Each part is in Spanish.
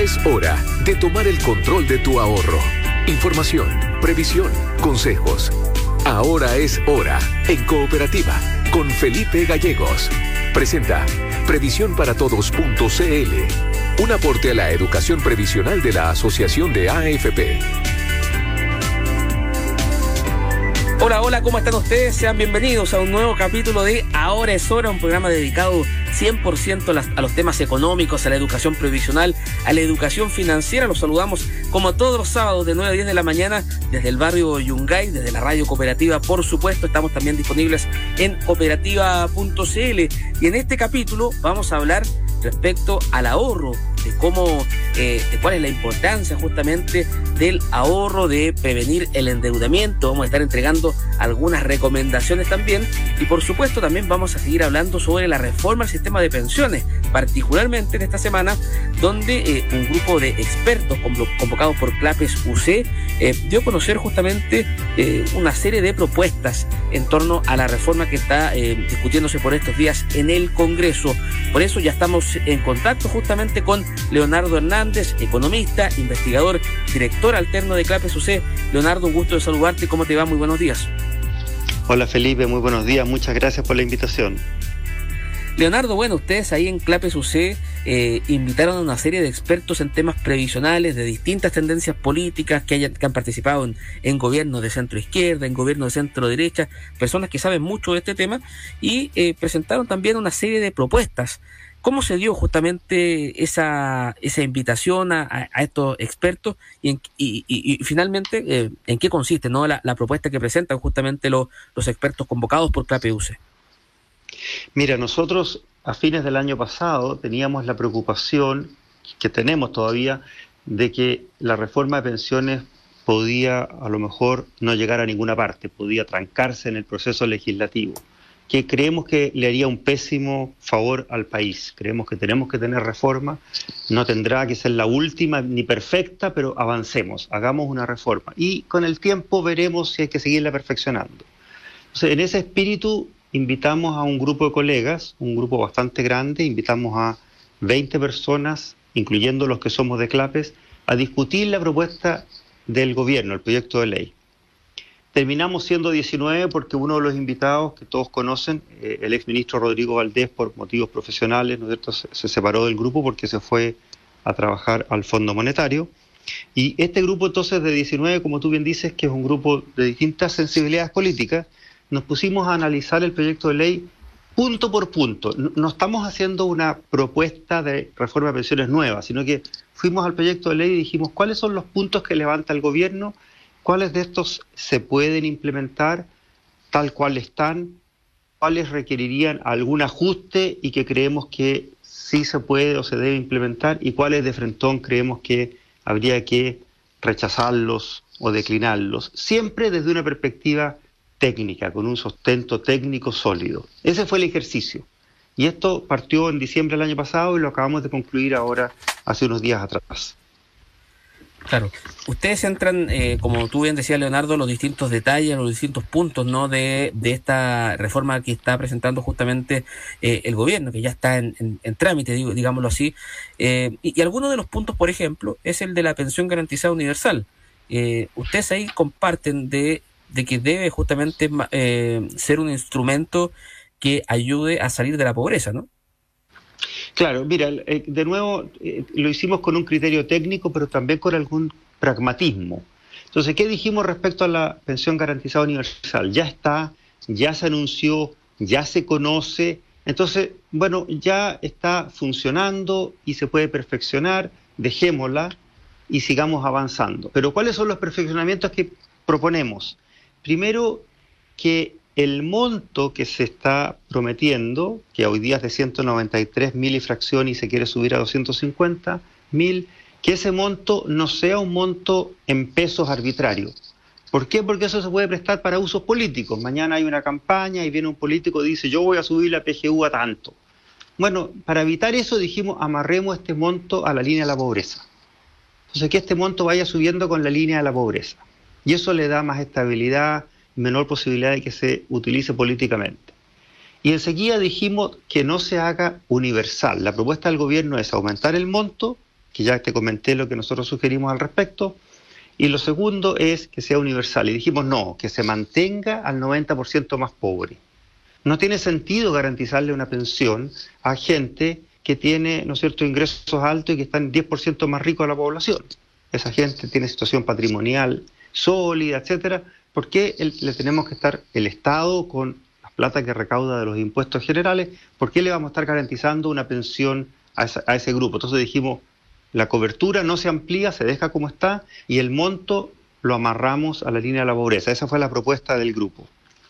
es hora de tomar el control de tu ahorro. Información, previsión, consejos. Ahora es hora en Cooperativa con Felipe Gallegos. Presenta Previsiónparatodos.cl, un aporte a la educación previsional de la Asociación de AFP. Hola, hola, ¿cómo están ustedes? Sean bienvenidos a un nuevo capítulo de Ahora es Hora, un programa dedicado 100% a los temas económicos, a la educación previsional, a la educación financiera. Los saludamos como todos los sábados de 9 a 10 de la mañana desde el barrio Yungay, desde la radio cooperativa, por supuesto. Estamos también disponibles en cooperativa.cl y en este capítulo vamos a hablar respecto al ahorro, de cómo, de cuál es la importancia justamente del ahorro, de prevenir el endeudamiento. Vamos a estar entregando algunas recomendaciones también y por supuesto también vamos a seguir hablando sobre la reforma al sistema de pensiones, particularmente en esta semana donde un grupo de expertos convocados por Clapes UC dio a conocer justamente una serie de propuestas en torno a la reforma que está discutiéndose por estos días en el Congreso. Por eso ya estamos en contacto justamente con Leonardo Hernández, economista, investigador, director alterno de Clapes UC. Leonardo, un gusto de saludarte. ¿Cómo te va? Muy buenos días. Hola Felipe, muy buenos días. Muchas gracias por la invitación. Leonardo, bueno, ustedes ahí en Clapes UC invitaron a una serie de expertos en temas previsionales de distintas tendencias políticas que han participado en gobiernos de centro izquierda, en gobiernos de centro derecha, personas que saben mucho de este tema y presentaron también una serie de propuestas. ¿Cómo se dio justamente esa invitación a estos expertos y finalmente en qué consiste, ¿no? la propuesta que presentan justamente los expertos convocados por Clapes UC? Mira, nosotros a fines del año pasado teníamos la preocupación, que tenemos todavía, de que la reforma de pensiones podía a lo mejor no llegar a ninguna parte, podía trancarse en el proceso legislativo, que creemos que le haría un pésimo favor al país. Creemos que tenemos que tener reforma, no tendrá que ser la última ni perfecta, pero avancemos, hagamos una reforma y con el tiempo veremos si hay que seguirla perfeccionando. Entonces, en ese espíritu invitamos a un grupo de colegas, un grupo bastante grande, invitamos a 20 personas, incluyendo los que somos de Clapes, a discutir la propuesta del gobierno, el proyecto de ley. Terminamos siendo 19 porque uno de los invitados que todos conocen, el exministro Rodrigo Valdés, por motivos profesionales, ¿no es cierto?, se separó del grupo porque se fue a trabajar al Fondo Monetario. Y este grupo entonces de 19, como tú bien dices, que es un grupo de distintas sensibilidades políticas, nos pusimos a analizar el proyecto de ley punto por punto. No estamos haciendo una propuesta de reforma de pensiones nueva, sino que fuimos al proyecto de ley y dijimos cuáles son los puntos que levanta el gobierno, cuáles de estos se pueden implementar tal cual están, cuáles requerirían algún ajuste y que creemos que sí se puede o se debe implementar, y cuáles de frentón creemos que habría que rechazarlos o declinarlos, siempre desde una perspectiva técnica, con un sustento técnico sólido. Ese fue el ejercicio. Y esto partió en diciembre del año pasado y lo acabamos de concluir ahora, hace unos días atrás. Claro. Ustedes entran, como tú bien decías, Leonardo, los distintos detalles, los distintos puntos, ¿no?, de esta reforma que está presentando justamente el gobierno, que ya está en trámite, digámoslo así. Y algunos de los puntos, por ejemplo, es el de la pensión garantizada universal. Ustedes ahí comparten de que debe justamente ser un instrumento que ayude a salir de la pobreza, ¿no? Claro, mira, de nuevo lo hicimos con un criterio técnico, pero también con algún pragmatismo. Entonces, ¿qué dijimos respecto a la pensión garantizada universal? Ya está, ya se anunció, ya se conoce, entonces, bueno, ya está funcionando y se puede perfeccionar, dejémosla y sigamos avanzando. Pero ¿cuáles son los perfeccionamientos que proponemos? Primero, que el monto que se está prometiendo, que hoy día es de 193.000 y fracción y se quiere subir a 250.000, que ese monto no sea un monto en pesos arbitrario. ¿Por qué? Porque eso se puede prestar para usos políticos. Mañana hay una campaña y viene un político y dice, yo voy a subir la PGU a tanto. Bueno, para evitar eso dijimos, amarremos este monto a la línea de la pobreza. Entonces, que este monto vaya subiendo con la línea de la pobreza. Y eso le da más estabilidad, menor posibilidad de que se utilice políticamente. Y enseguida dijimos que no se haga universal. La propuesta del gobierno es aumentar el monto, que ya te comenté lo que nosotros sugerimos al respecto. Y lo segundo es que sea universal. Y dijimos no, que se mantenga al 90% más pobre. No tiene sentido garantizarle una pensión a gente que tiene, ¿no es cierto?, ingresos altos y que están 10% más ricos de la población. Esa gente tiene situación patrimonial sólida, etcétera. ¿Por qué le tenemos que estar el Estado con la plata que recauda de los impuestos generales? ¿Por qué le vamos a estar garantizando una pensión a ese grupo? Entonces dijimos, la cobertura no se amplía, se deja como está y el monto lo amarramos a la línea de la pobreza. Esa fue la propuesta del grupo.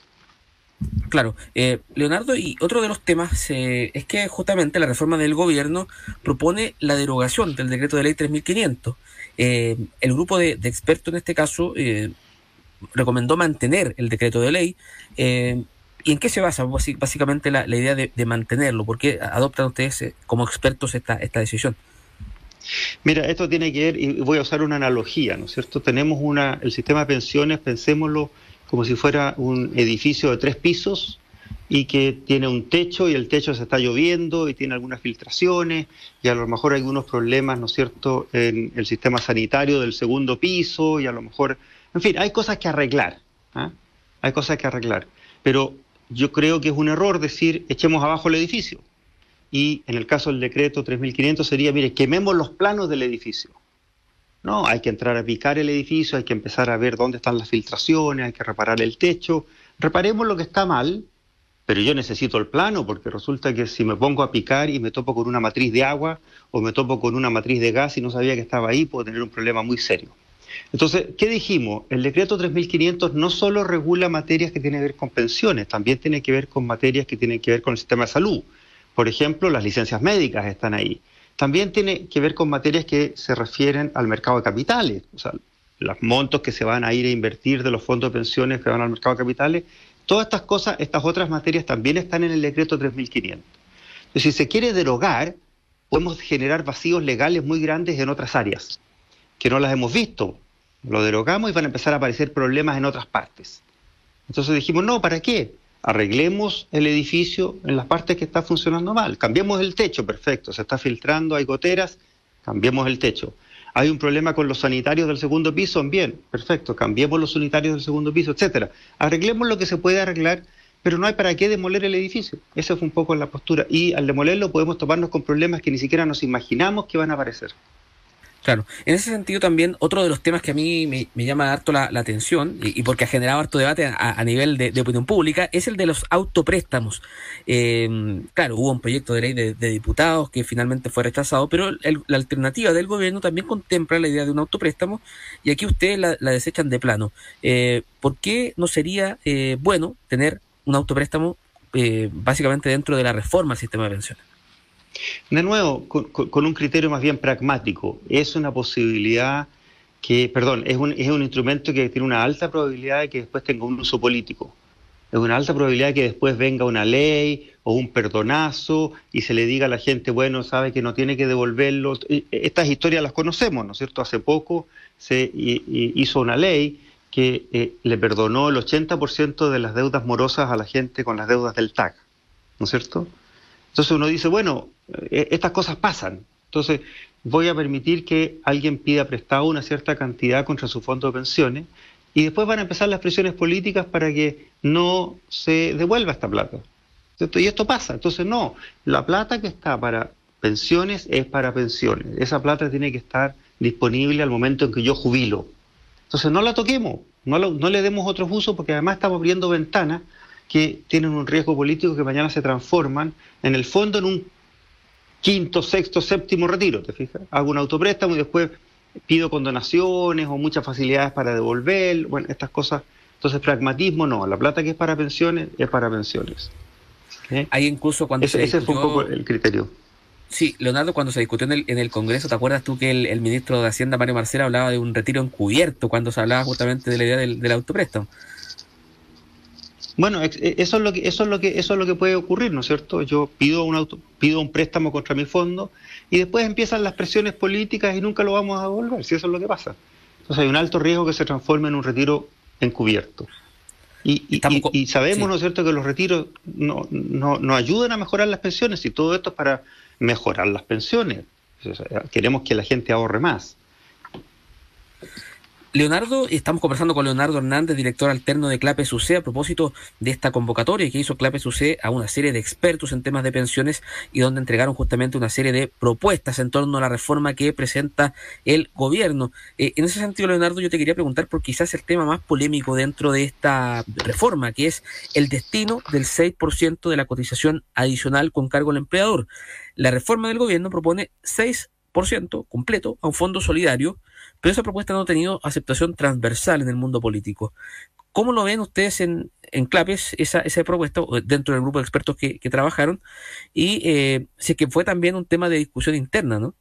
Claro, Leonardo, y otro de los temas es que justamente la reforma del gobierno propone la derogación del decreto de ley 3.500. El grupo de expertos en este caso recomendó mantener el decreto de ley. ¿Y en qué se basa básicamente la idea de mantenerlo? ¿Por qué adoptan ustedes como expertos esta decisión? Mira, esto tiene que ver, y voy a usar una analogía, ¿no es cierto? Tenemos el sistema de pensiones, pensémoslo como si fuera un edificio de 3 pisos y que tiene un techo y el techo se está lloviendo y tiene algunas filtraciones y a lo mejor hay algunos problemas, ¿no es cierto?, en el sistema sanitario del segundo piso y a lo mejor, en fin, hay cosas que arreglar, ¿eh? Hay cosas que arreglar, pero yo creo que es un error decir echemos abajo el edificio y en el caso del decreto 3.500 sería, mire, quememos los planos del edificio. No, hay que entrar a picar el edificio, hay que empezar a ver dónde están las filtraciones, hay que reparar el techo. Reparemos lo que está mal, pero yo necesito el plano, porque resulta que si me pongo a picar y me topo con una matriz de agua o me topo con una matriz de gas y no sabía que estaba ahí, puedo tener un problema muy serio. Entonces, ¿qué dijimos? El decreto 3.500 no solo regula materias que tienen que ver con pensiones, también tiene que ver con materias que tienen que ver con el sistema de salud. Por ejemplo, las licencias médicas están ahí. También tiene que ver con materias que se refieren al mercado de capitales, o sea, los montos que se van a ir a invertir de los fondos de pensiones que van al mercado de capitales. Todas estas cosas, estas otras materias también están en el decreto 3.500. Entonces, si se quiere derogar, podemos generar vacíos legales muy grandes en otras áreas, que no las hemos visto. Lo derogamos y van a empezar a aparecer problemas en otras partes. Entonces dijimos, no, ¿para qué? Arreglemos el edificio en las partes que está funcionando mal. Cambiemos el techo, perfecto, se está filtrando, hay goteras, cambiemos el techo. Hay un problema con los sanitarios del segundo piso, bien, perfecto, cambiemos los sanitarios del segundo piso, etcétera. Arreglemos lo que se puede arreglar, pero no hay para qué demoler el edificio. Esa fue un poco la postura. Y al demolerlo podemos toparnos con problemas que ni siquiera nos imaginamos que van a aparecer. Claro, en ese sentido también otro de los temas que a mí me llama harto la atención y porque ha generado harto debate a nivel de opinión pública es el de los autopréstamos. Claro, hubo un proyecto de ley de diputados que finalmente fue rechazado, pero la alternativa del gobierno también contempla la idea de un autopréstamo y aquí ustedes la desechan de plano. ¿Por qué no sería bueno tener un autopréstamo básicamente dentro de la reforma al sistema de pensiones? De nuevo, con un criterio más bien pragmático, es una posibilidad que, es un instrumento que tiene una alta probabilidad de que después tenga un uso político. Es una alta probabilidad de que después venga una ley o un perdonazo y se le diga a la gente, bueno, sabe que no tiene que devolverlo. Estas historias las conocemos, ¿no es cierto? Hace poco se hizo una ley que le perdonó el 80% de las deudas morosas a la gente con las deudas del TAC, ¿no es cierto? Entonces uno dice, bueno, estas cosas pasan, entonces voy a permitir que alguien pida prestado una cierta cantidad contra su fondo de pensiones y después van a empezar las presiones políticas para que no se devuelva esta plata, ¿cierto? Y esto pasa, entonces no, la plata que está para pensiones es para pensiones, esa plata tiene que estar disponible al momento en que yo jubilo. Entonces no la toquemos, no le demos otros usos porque además estamos abriendo ventanas que tienen un riesgo político que mañana se transforman en el fondo en un quinto, sexto, séptimo retiro, ¿te fijas? Hago un autopréstamo y después pido condonaciones o muchas facilidades para devolver, bueno, estas cosas. Entonces, pragmatismo no, la plata que es para pensiones es para pensiones. ¿Sí? Hay incluso cuando ese fue un poco el criterio. Sí, Leonardo, cuando se discutió en el Congreso, ¿te acuerdas tú que el ministro de Hacienda, Mario Marcel, hablaba de un retiro encubierto cuando se hablaba justamente de la idea del autopréstamo? Bueno, eso es lo que puede ocurrir, ¿no es cierto? Yo pido un préstamo contra mi fondo y después empiezan las presiones políticas y nunca lo vamos a devolver, si eso es lo que pasa. Entonces hay un alto riesgo que se transforme en un retiro encubierto. Y sabemos, sí, ¿no es cierto?, que los retiros no ayudan a mejorar las pensiones y todo esto es para mejorar las pensiones. O sea, queremos que la gente ahorre más. Leonardo, estamos conversando con Leonardo Hernández, director alterno de Clapes UC, a propósito de esta convocatoria que hizo Clapes UC a una serie de expertos en temas de pensiones y donde entregaron justamente una serie de propuestas en torno a la reforma que presenta el gobierno. En ese sentido, Leonardo, yo te quería preguntar por quizás el tema más polémico dentro de esta reforma, que es el destino del 6% de la cotización adicional con cargo al empleador. La reforma del gobierno propone 6% completo a un fondo solidario, pero esa propuesta no ha tenido aceptación transversal en el mundo político. ¿Cómo lo ven ustedes en Clapes, esa propuesta, dentro del grupo de expertos que trabajaron? Y si es que fue también un tema de discusión interna, ¿no?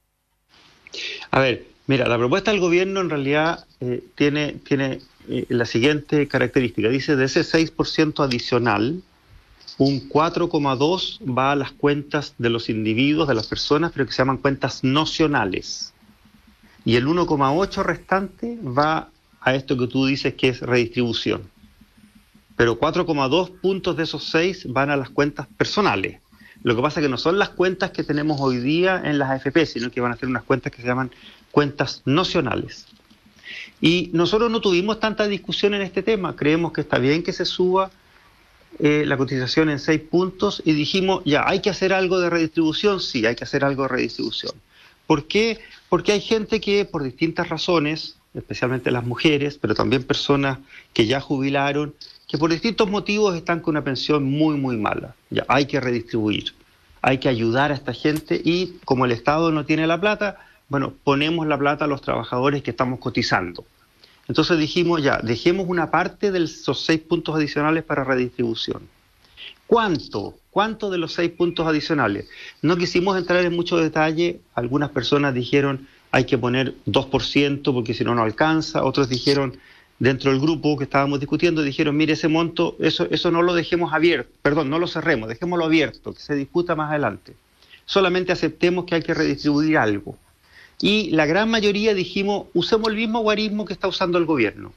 A ver, mira, la propuesta del gobierno en realidad tiene la siguiente característica. Dice, de ese 6% adicional, un 4,2 va a las cuentas de los individuos, de las personas, pero que se llaman cuentas nocionales. Y el 1,8 restante va a esto que tú dices que es redistribución. Pero 4,2 puntos de esos 6 van a las cuentas personales. Lo que pasa es que no son las cuentas que tenemos hoy día en las AFP, sino que van a ser unas cuentas que se llaman cuentas nocionales. Y nosotros no tuvimos tanta discusión en este tema. Creemos que está bien que se suba la cotización en 6 puntos y dijimos, ya, ¿hay que hacer algo de redistribución? Sí, hay que hacer algo de redistribución. ¿Por qué? Porque hay gente que por distintas razones, especialmente las mujeres, pero también personas que ya jubilaron, que por distintos motivos están con una pensión muy, muy mala. Ya, hay que redistribuir, hay que ayudar a esta gente y como el Estado no tiene la plata, bueno, ponemos la plata a los trabajadores que estamos cotizando. Entonces dijimos, ya, dejemos una parte de esos 6 puntos adicionales para redistribución. ¿Cuánto? ¿Cuánto de los 6 puntos adicionales? No quisimos entrar en mucho detalle. Algunas personas dijeron hay que poner 2% porque si no, no alcanza. Otros dijeron, dentro del grupo que estábamos discutiendo, dijeron, mire, ese monto, eso no lo dejemos abierto, perdón, no lo cerremos, dejémoslo abierto, que se discuta más adelante. Solamente aceptemos que hay que redistribuir algo. Y la gran mayoría dijimos, usemos el mismo guarismo que está usando el gobierno.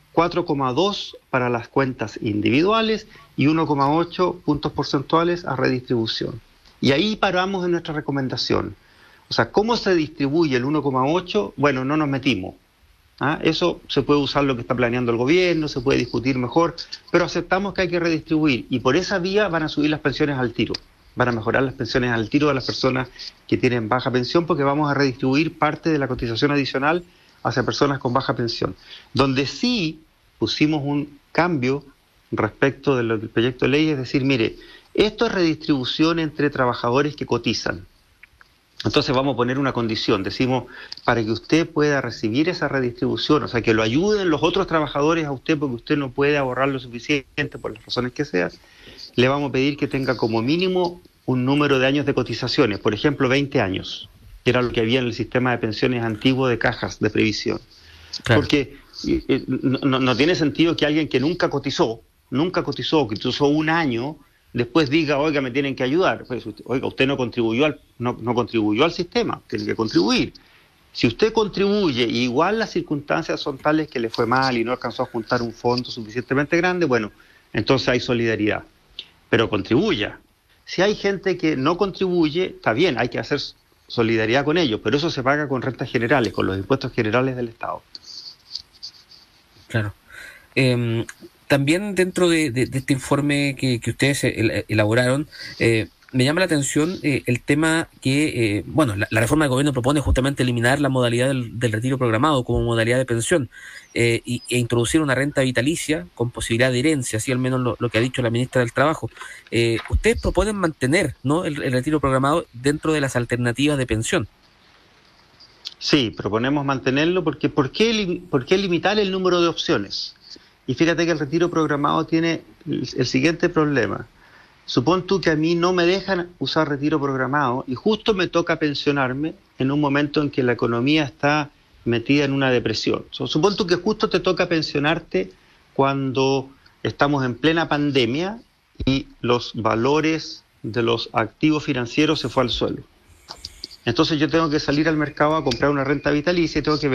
4,2 para las cuentas individuales y 1,8 puntos porcentuales a redistribución. Y ahí paramos en nuestra recomendación. O sea, ¿cómo se distribuye el 1,8? Bueno, no nos metimos. Eso se puede usar lo que está planeando el gobierno, se puede discutir mejor, pero aceptamos que hay que redistribuir y por esa vía van a subir las pensiones al tiro. Van a mejorar las pensiones al tiro de las personas que tienen baja pensión porque vamos a redistribuir parte de la cotización adicional hacia personas con baja pensión. Donde sí pusimos un cambio respecto del proyecto de ley, es decir, mire, esto es redistribución entre trabajadores que cotizan. Entonces vamos a poner una condición, decimos, para que usted pueda recibir esa redistribución, o sea, que lo ayuden los otros trabajadores a usted porque usted no puede ahorrar lo suficiente por las razones que sean, le vamos a pedir que tenga como mínimo un número de años de cotizaciones, por ejemplo, 20 años, que era lo que había en el sistema de pensiones antiguo de cajas de previsión. Claro. Porque no tiene sentido que alguien que nunca cotizó, que cotizó un año, después diga, oiga, me tienen que ayudar. Pues, oiga, usted no contribuyó al sistema, tiene que contribuir. Si usted contribuye y igual las circunstancias son tales que le fue mal y no alcanzó a juntar un fondo suficientemente grande, bueno, entonces hay solidaridad. Pero contribuya. Si hay gente que no contribuye, está bien, hay que hacer solidaridad con ellos, pero eso se paga con rentas generales, con los impuestos generales del Estado. Claro. También dentro de este informe que ustedes elaboraron, me llama la atención el tema que, la reforma del gobierno propone justamente eliminar la modalidad del retiro programado como modalidad de pensión e introducir una renta vitalicia con posibilidad de herencia, así al menos lo que ha dicho la ministra del Trabajo. Ustedes proponen mantener, ¿no?, el retiro programado dentro de las alternativas de pensión. Sí, proponemos mantenerlo porque ¿por qué limitar el número de opciones? Y fíjate que el retiro programado tiene el siguiente problema. Supón tú que a mí no me dejan usar retiro programado y justo me toca pensionarme en un momento en que la economía está metida en una depresión. Supón tú que justo te toca pensionarte cuando estamos en plena pandemia y los valores de los activos financieros se fue al suelo. Entonces yo tengo que salir al mercado a comprar una renta vitalicia y tengo que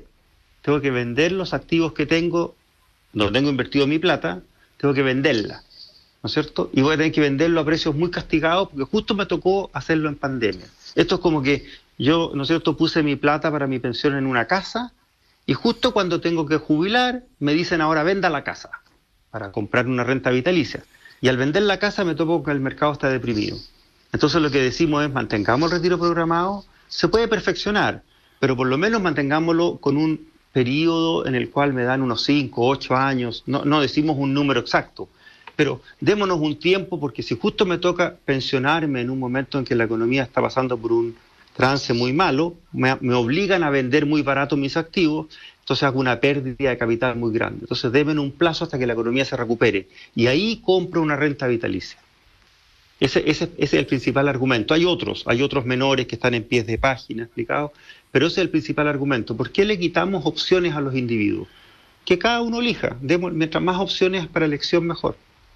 vender los activos que tengo, donde tengo invertido mi plata, tengo que venderla, ¿no es cierto? Y voy a tener que venderlo a precios muy castigados porque justo me tocó hacerlo en pandemia. Esto es como que yo, ¿no es cierto?, puse mi plata para mi pensión en una casa y justo cuando tengo que jubilar me dicen ahora venda la casa para comprar una renta vitalicia. Y al vender la casa me topo que el mercado está deprimido. Entonces lo que decimos es mantengamos el retiro programado, se puede perfeccionar, pero por lo menos mantengámoslo con un periodo en el cual me dan unos 5, 8 años, no decimos un número exacto, pero démonos un tiempo, porque si justo me toca pensionarme en un momento en que la economía está pasando por un trance muy malo, me obligan a vender muy barato mis activos, entonces hago una pérdida de capital muy grande. Entonces denme un plazo hasta que la economía se recupere, y ahí compro una renta vitalicia. Ese es el principal argumento. Hay otros menores que están en pies de página explicados, pero ese es el principal argumento. ¿Por qué le quitamos opciones a los individuos? Que cada uno elija. Mientras más opciones para elección, mejor.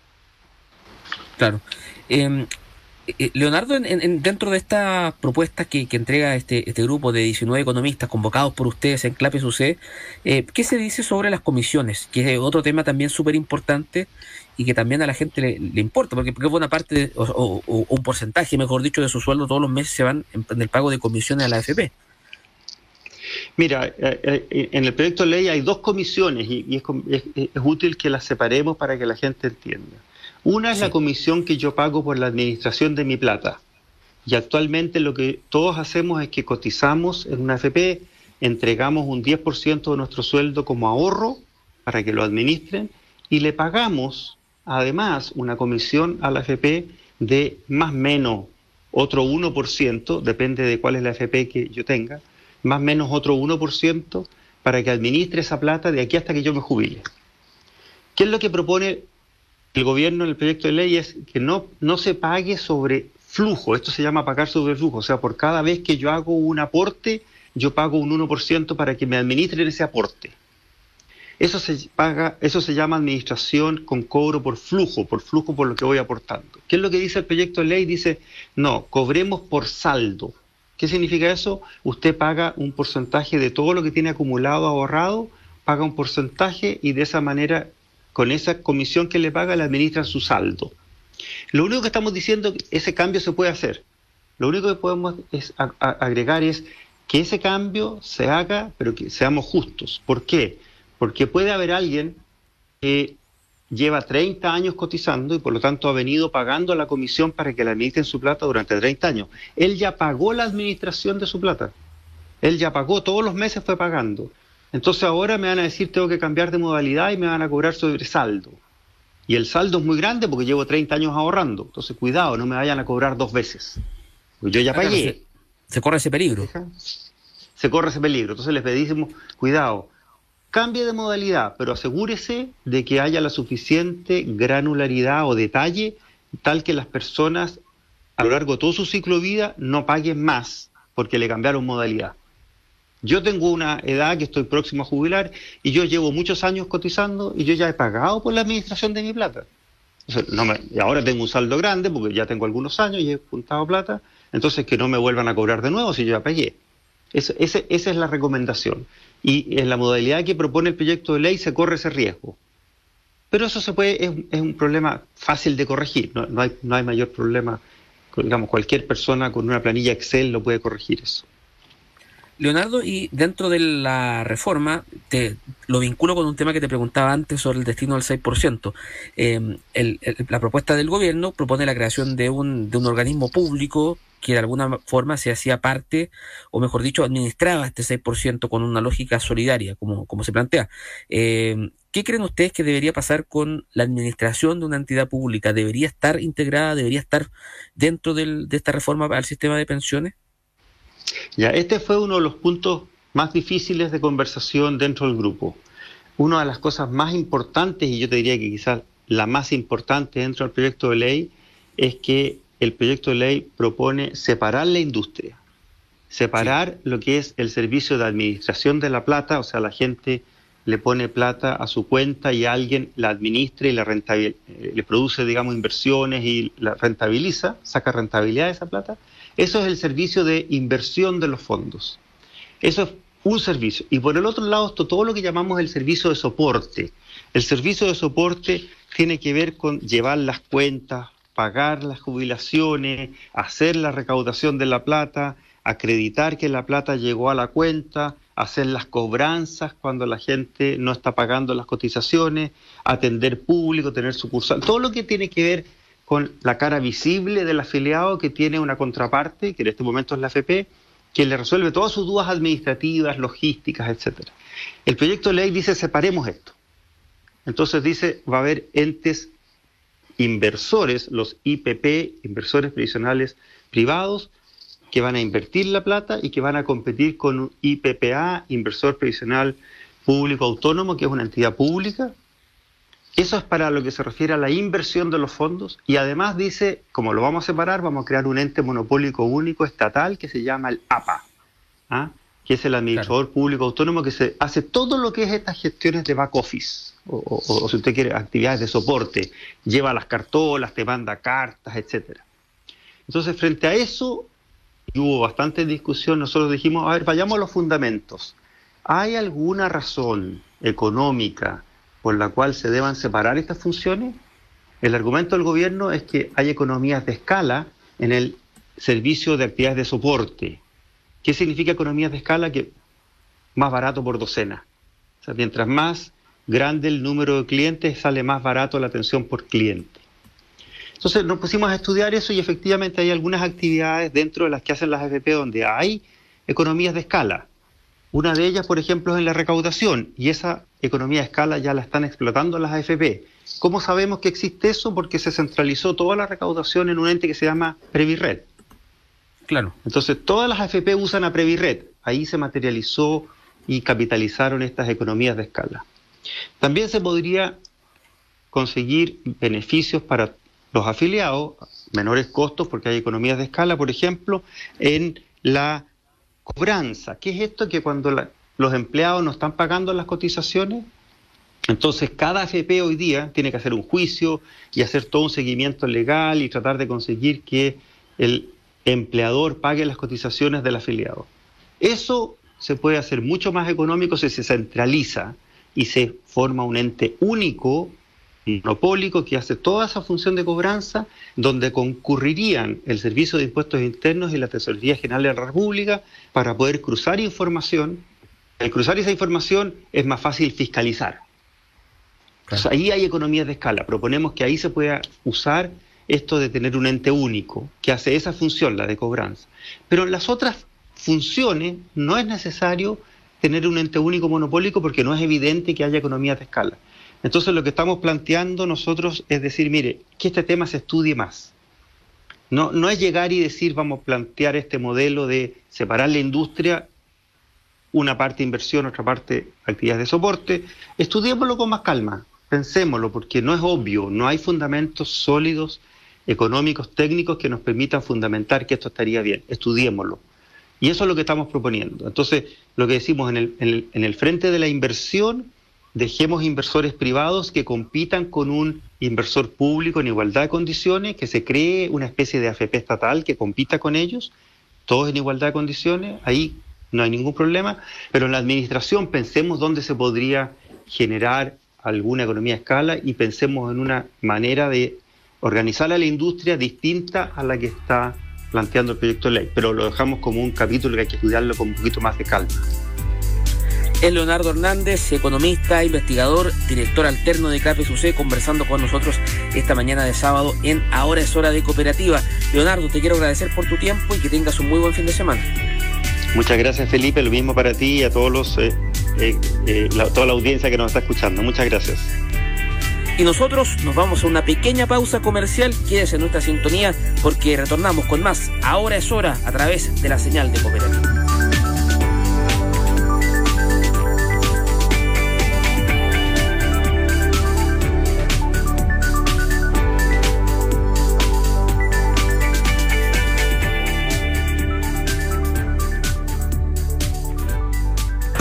Claro. Leonardo, dentro de esta propuesta que entrega este grupo de 19 economistas convocados por ustedes en Clape SUC, ¿qué se dice sobre las comisiones? Que es otro tema también súper importante y que también a la gente le importa, porque buena parte, o un porcentaje, mejor dicho, de su sueldo todos los meses se van en el pago de comisiones a la AFP. Mira, en el proyecto de ley hay 2 comisiones y es útil que las separemos para que la gente entienda. Una es la comisión que yo pago por la administración de mi plata. Y actualmente lo que todos hacemos es que cotizamos en una AFP, entregamos un 10% de nuestro sueldo como ahorro para que lo administren y le pagamos además una comisión a la AFP de más o menos otro 1%, depende de cuál es la AFP que yo tenga, más o menos otro 1% para que administre esa plata de aquí hasta que yo me jubile. ¿Qué es lo que propone el gobierno en el proyecto de ley? Es que no se pague sobre flujo. Esto se llama pagar sobre flujo. O sea, por cada vez que yo hago un aporte, yo pago un 1% para que me administren ese aporte. Eso se llama administración con cobro por flujo por lo que voy aportando. ¿Qué es lo que dice el proyecto de ley? Dice, no, cobremos por saldo. ¿Qué significa eso? Usted paga un porcentaje de todo lo que tiene acumulado, ahorrado, paga un porcentaje y de esa manera, con esa comisión que le paga, le administran su saldo. Lo único que estamos diciendo es que ese cambio se puede hacer. Lo único que podemos agregar es que ese cambio se haga, pero que seamos justos. ¿Por qué? Porque puede haber alguien que lleva 30 años cotizando y por lo tanto ha venido pagando la comisión para que le administren su plata durante 30 años. Él ya pagó la administración de su plata. Él ya pagó, todos los meses fue pagando. Entonces ahora me van a decir tengo que cambiar de modalidad y me van a cobrar sobre saldo. Y el saldo es muy grande porque llevo 30 años ahorrando. Entonces cuidado, no me vayan a cobrar 2 veces. Porque yo ya pagué. Se corre ese peligro. Se corre ese peligro. Entonces les pedimos, cuidado, cambie de modalidad, pero asegúrese de que haya la suficiente granularidad o detalle tal que las personas a lo largo de todo su ciclo de vida no paguen más porque le cambiaron modalidad. Yo tengo una edad que estoy próximo a jubilar y yo llevo muchos años cotizando y yo ya he pagado por la administración de mi plata. Y ahora tengo un saldo grande porque ya tengo algunos años y he juntado plata, entonces que no me vuelvan a cobrar de nuevo si yo ya pagué. Esa es la recomendación. Y en la modalidad que propone el proyecto de ley se corre ese riesgo. Pero eso es un problema fácil de corregir, no hay mayor problema. Digamos, cualquier persona con una planilla Excel lo puede corregir eso. Leonardo, y dentro de la reforma, lo vinculo con un tema que te preguntaba antes sobre el destino del 6%. La propuesta del gobierno propone la creación de un organismo público que de alguna forma se hacía parte, o mejor dicho, administraba este 6% con una lógica solidaria, como se plantea. ¿Qué creen ustedes que debería pasar con la administración de una entidad pública? ¿Debería estar integrada, debería estar dentro de esta reforma al sistema de pensiones? Ya, este fue uno de los puntos más difíciles de conversación dentro del grupo. Una de las cosas más importantes, y yo te diría que quizás la más importante dentro del proyecto de ley, es que el proyecto de ley propone separar la industria, separar lo que es el servicio de administración de la plata, o sea, la gente le pone plata a su cuenta y alguien la administra y le produce, digamos, inversiones y la rentabiliza, saca rentabilidad de esa plata. Eso es el servicio de inversión de los fondos. Eso es un servicio. Y por el otro lado está todo lo que llamamos el servicio de soporte. El servicio de soporte tiene que ver con llevar las cuentas, pagar las jubilaciones, hacer la recaudación de la plata, acreditar que la plata llegó a la cuenta, hacer las cobranzas cuando la gente no está pagando las cotizaciones, atender público, tener sucursal, todo lo que tiene que ver con la cara visible del afiliado que tiene una contraparte, que en este momento es la AFP, que le resuelve todas sus dudas administrativas, logísticas, etcétera. El proyecto de ley dice separemos esto. Entonces dice va a haber entes inversores, los IPP, inversores previsionales privados, que van a invertir la plata y que van a competir con un IPPA, inversor previsional público autónomo, que es una entidad pública. Eso es para lo que se refiere a la inversión de los fondos, y además dice, como lo vamos a separar, vamos a crear un ente monopólico único estatal que se llama el APA, que es el administrador público autónomo que se hace todo lo que es estas gestiones de back office, o si usted quiere, actividades de soporte, lleva las cartolas, te manda cartas, etcétera. Entonces, frente a eso, y hubo bastante discusión, nosotros dijimos, a ver, vayamos a los fundamentos. ¿Hay alguna razón económica por la cual se deban separar estas funciones? El argumento del gobierno es que hay economías de escala en el servicio de actividades de soporte. ¿Qué significa economías de escala? Que más barato por docena. O sea, mientras más grande el número de clientes, sale más barato la atención por cliente. Entonces nos pusimos a estudiar eso y efectivamente hay algunas actividades dentro de las que hacen las AFP donde hay economías de escala. Una de ellas, por ejemplo, es en la recaudación, y esa economía de escala ya la están explotando las AFP. ¿Cómo sabemos que existe eso? Porque se centralizó toda la recaudación en un ente que se llama Previred. Claro. Entonces, todas las AFP usan a Previred. Ahí se materializó y capitalizaron estas economías de escala. También se podría conseguir beneficios para los afiliados, menores costos, porque hay economías de escala, por ejemplo, en la cobranza. ¿Qué es esto? Que cuando los empleados no están pagando las cotizaciones, entonces cada AFP hoy día tiene que hacer un juicio y hacer todo un seguimiento legal y tratar de conseguir que el empleador pague las cotizaciones del afiliado. Eso se puede hacer mucho más económico si se centraliza y se forma un ente único, monopólico, que hace toda esa función de cobranza, donde concurrirían el Servicio de Impuestos Internos y la Tesorería General de la República para poder cruzar información. Al cruzar esa información es más fácil fiscalizar. Entonces, ahí hay economías de escala. Proponemos que ahí se pueda usar esto de tener un ente único que hace esa función, la de cobranza. Pero en las otras funciones no es necesario tener un ente único monopólico porque no es evidente que haya economías de escala. Entonces lo que estamos planteando nosotros es decir, mire, que este tema se estudie más. No es llegar y decir vamos a plantear este modelo de separar la industria, una parte inversión, otra parte actividades de soporte. Estudiémoslo con más calma, pensémoslo, porque no es obvio, no hay fundamentos sólidos, económicos, técnicos que nos permitan fundamentar que esto estaría bien. Estudiémoslo. Y eso es lo que estamos proponiendo. Entonces, lo que decimos en el frente de la inversión, dejemos inversores privados que compitan con un inversor público en igualdad de condiciones, que se cree una especie de AFP estatal que compita con ellos, todos en igualdad de condiciones, ahí no hay ningún problema, pero en la administración pensemos dónde se podría generar alguna economía a escala y pensemos en una manera de organizar a la industria distinta a la que está planteando el proyecto de ley, pero lo dejamos como un capítulo que hay que estudiarlo con un poquito más de calma. Es Leonardo Hernández, economista, investigador, director alterno de CAPES-UC, conversando con nosotros esta mañana de sábado en Ahora es Hora de Cooperativa. Leonardo, te quiero agradecer por tu tiempo y que tengas un muy buen fin de semana. Muchas gracias, Felipe, lo mismo para ti y a todos toda la audiencia que nos está escuchando. Muchas gracias. Y nosotros nos vamos a una pequeña pausa comercial. Quédese en nuestra sintonía porque retornamos con más Ahora es Hora a través de la señal de Cooperativa.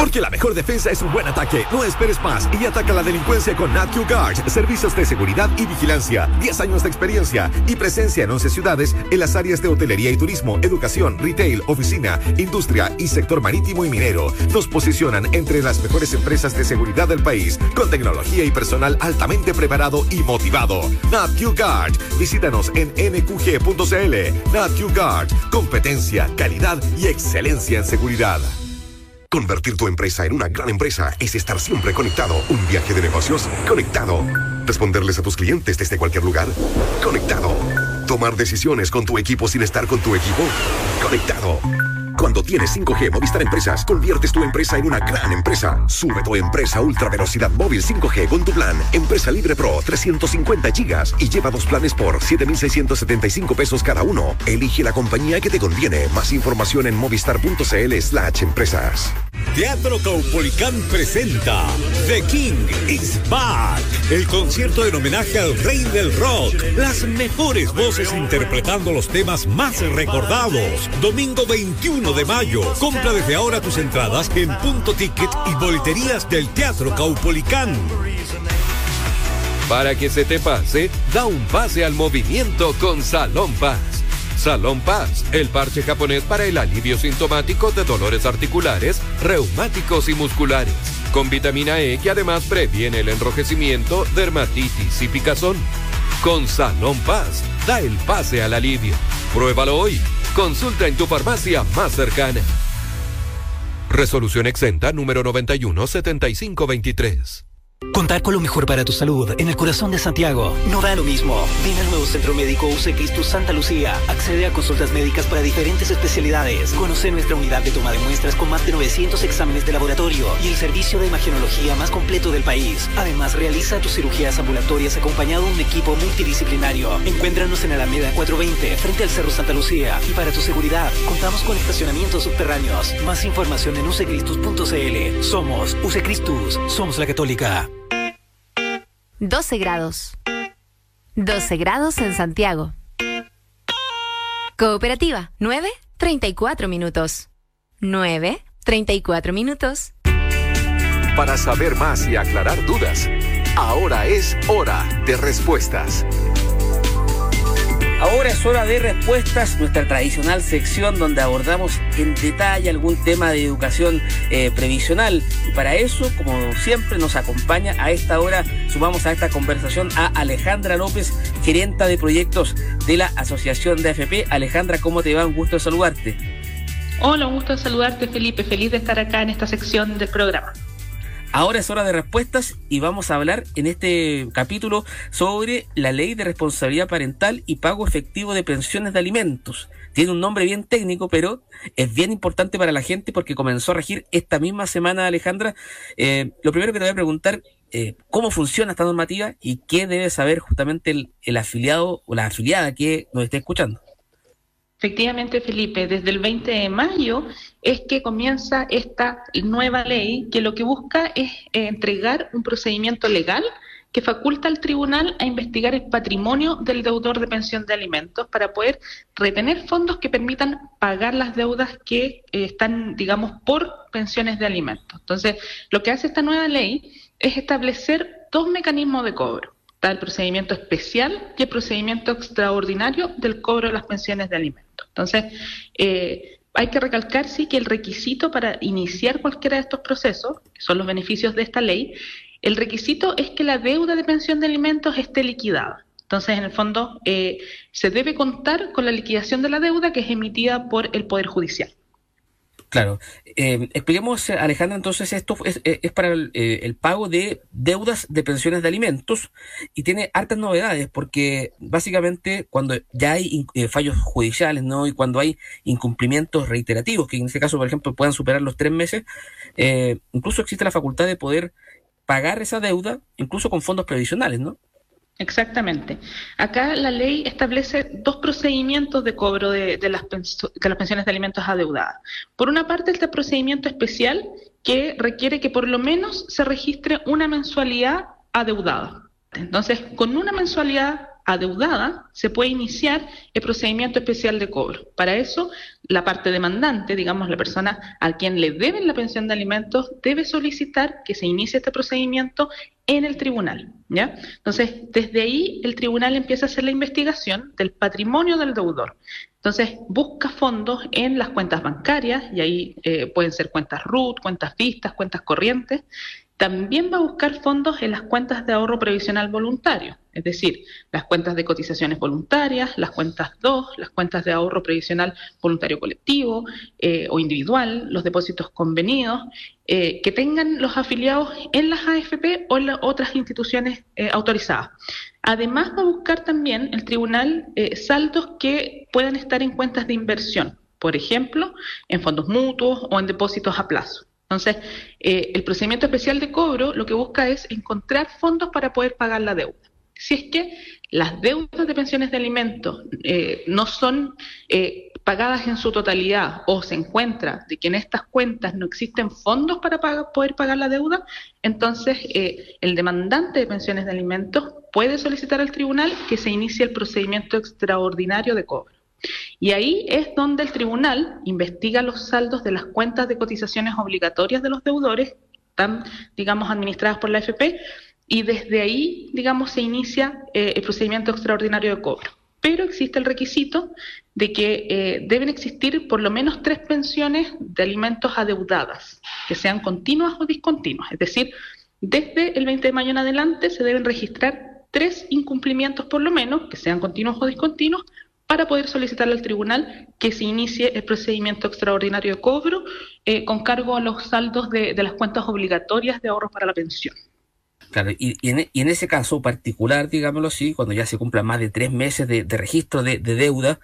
Porque la mejor defensa es un buen ataque. No esperes más y ataca la delincuencia con NatQ Guard. Servicios de seguridad y vigilancia. 10 años de experiencia y presencia en 11 ciudades en las áreas de hotelería y turismo, educación, retail, oficina, industria y sector marítimo y minero. Nos posicionan entre las mejores empresas de seguridad del país, con tecnología y personal altamente preparado y motivado. NatQ Guard. Visítanos en nqg.cl. NatQ Guard. Competencia, calidad y excelencia en seguridad. Convertir tu empresa en una gran empresa es estar siempre conectado. Un viaje de negocios conectado. Responderles a tus clientes desde cualquier lugar conectado. Tomar decisiones con tu equipo sin estar con tu equipo conectado. Cuando tienes 5G Movistar Empresas, conviertes tu empresa en una gran empresa. Sube tu empresa a ultra velocidad móvil 5G con tu plan Empresa Libre Pro 350 gigas y lleva 2 planes por 7.675 pesos cada uno. Elige la compañía que te conviene. Más información en movistar.cl/empresas. Teatro Caupolicán presenta The King is Back, el concierto en homenaje al rey del rock. Las mejores voces interpretando los temas más recordados. Domingo 21 de mayo. Compra desde ahora tus entradas en Punto Ticket y boleterías del Teatro Caupolicán. Para que se te pase, da un pase al movimiento con Salón Paz. Salón Paz, el parche japonés para el alivio sintomático de dolores articulares, reumáticos y musculares. Con vitamina E que además previene el enrojecimiento, dermatitis y picazón. Con Salón Paz, da el pase al alivio. Pruébalo hoy. Consulta en tu farmacia más cercana. Resolución exenta número 917523. Contar con lo mejor para tu salud en el corazón de Santiago no da lo mismo. Ven al nuevo Centro Médico UC Cristus Santa Lucía. Accede a consultas médicas para diferentes especialidades. Conoce nuestra unidad de toma de muestras con más de 900 exámenes de laboratorio y el servicio de imagenología más completo del país. Además, realiza tus cirugías ambulatorias acompañado de un equipo multidisciplinario. Encuéntranos en Alameda 420, frente al Cerro Santa Lucía. Y para tu seguridad, contamos con estacionamientos subterráneos. Más información en uccristus.cl. Somos UC Cristus. Somos la Católica. 12 grados. 12 grados en Santiago. Cooperativa, 9:34 minutos. 9:34 minutos. Para saber más y aclarar dudas, ahora es hora de respuestas. Ahora es hora de respuestas, nuestra tradicional sección donde abordamos en detalle algún tema de educación previsional. Y para eso, como siempre, nos acompaña a esta hora, sumamos a esta conversación a Alejandra López, gerenta de proyectos de la Asociación de AFP. Alejandra, ¿cómo te va? Un gusto de saludarte. Hola, un gusto de saludarte, Felipe. Feliz de estar acá en esta sección del programa. Ahora es hora de respuestas y vamos a hablar en este capítulo sobre la Ley de Responsabilidad Parental y Pago Efectivo de Pensiones de Alimentos. Tiene un nombre bien técnico, pero es bien importante para la gente porque comenzó a regir esta misma semana, Alejandra. Lo primero que te voy a preguntar, ¿cómo funciona esta normativa y qué debe saber justamente el afiliado o la afiliada que nos esté escuchando? Efectivamente, Felipe, desde el 20 de mayo es que comienza esta nueva ley que lo que busca es entregar un procedimiento legal que faculta al tribunal a investigar el patrimonio del deudor de pensión de alimentos para poder retener fondos que permitan pagar las deudas que están, digamos, por pensiones de alimentos. Entonces, lo que hace esta nueva ley es establecer 2 mecanismos de cobro. Está el procedimiento especial y el procedimiento extraordinario del cobro de las pensiones de alimentos. Entonces, hay que recalcar, sí, que el requisito para iniciar cualquiera de estos procesos, que son los beneficios de esta ley, el requisito es que la deuda de pensión de alimentos esté liquidada. Entonces, en el fondo, se debe contar con la liquidación de la deuda que es emitida por el Poder Judicial. Claro. Expliquemos, Alejandra, entonces esto es para el pago de deudas de pensiones de alimentos y tiene hartas novedades porque básicamente cuando ya hay fallos judiciales, ¿no? Y cuando hay incumplimientos reiterativos, que en este caso, por ejemplo, puedan superar los 3 meses, incluso existe la facultad de poder pagar esa deuda incluso con fondos previsionales, ¿no? Exactamente. Acá la ley establece 2 procedimientos de cobro de las pensiones de alimentos adeudadas. Por una parte, este procedimiento especial que requiere que por lo menos se registre una mensualidad adeudada. Entonces, con una mensualidad adeudada, se puede iniciar el procedimiento especial de cobro. Para eso, la parte demandante, digamos la persona a quien le deben la pensión de alimentos, debe solicitar que se inicie este procedimiento en el tribunal, ¿ya? Entonces, desde ahí el tribunal empieza a hacer la investigación del patrimonio del deudor. Entonces, busca fondos en las cuentas bancarias, y ahí pueden ser cuentas RUT, cuentas vistas, cuentas corrientes. También va a buscar fondos en las cuentas de ahorro previsional voluntario, es decir, las cuentas de cotizaciones voluntarias, las cuentas 2, las cuentas de ahorro previsional voluntario colectivo o individual, los depósitos convenidos, que tengan los afiliados en las AFP o en las otras instituciones autorizadas. Además va a buscar también el tribunal saldos que puedan estar en cuentas de inversión, por ejemplo, en fondos mutuos o en depósitos a plazo. Entonces, el procedimiento especial de cobro lo que busca es encontrar fondos para poder pagar la deuda. Si es que las deudas de pensiones de alimentos no son pagadas en su totalidad, o se encuentra de que en estas cuentas no existen fondos para poder pagar la deuda, entonces el demandante de pensiones de alimentos puede solicitar al tribunal que se inicie el procedimiento extraordinario de cobro. Y ahí es donde el tribunal investiga los saldos de las cuentas de cotizaciones obligatorias de los deudores, están, digamos, administradas por la AFP, y desde ahí, digamos, se inicia el procedimiento extraordinario de cobro. Pero existe el requisito de que deben existir por lo menos 3 pensiones de alimentos adeudadas, que sean continuas o discontinuas. Es decir, desde el 20 de mayo en adelante se deben registrar 3 incumplimientos por lo menos, que sean continuos o discontinuos, para poder solicitarle al tribunal que se inicie el procedimiento extraordinario de cobro con cargo a los saldos de las cuentas obligatorias de ahorros para la pensión. Claro, y en ese caso particular, digámoslo así, cuando ya se cumplan más de 3 meses de registro de deuda,